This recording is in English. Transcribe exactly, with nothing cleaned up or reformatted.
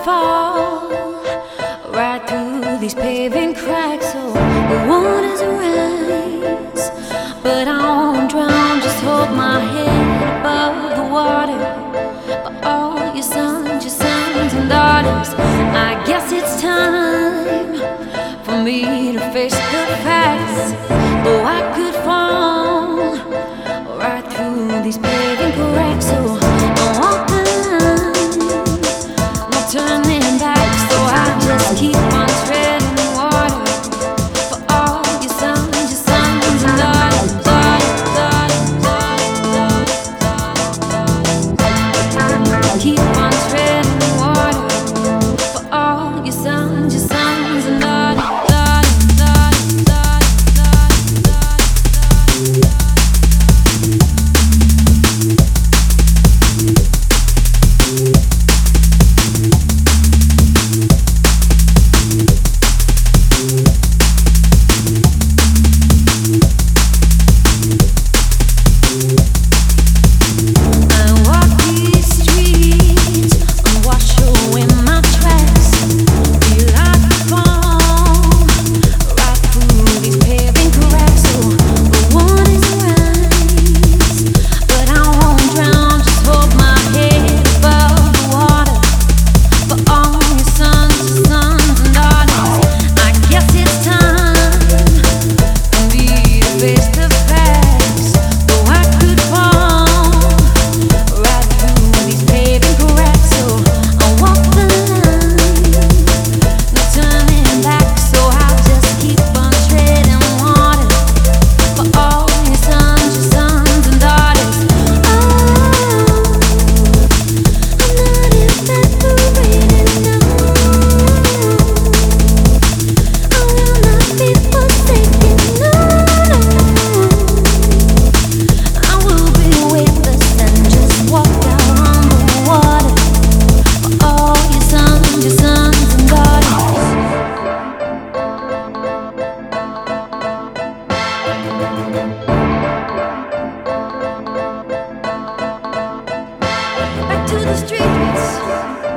fall right through these paving cracks. Oh, the waters rise, but I won't drown. Just hold my head above the water. For all your sons, your sons and daughters, I guess it's time for me to face the facts. Though I could fall right through these paving cracks. So I walk the line, no turning back. So I just keep on treading water for all your sons, your sons and daughters, daughters, daughters, daughters, daughters. Keep on treading water for all your sons, your sons and daughters. Back to the streets.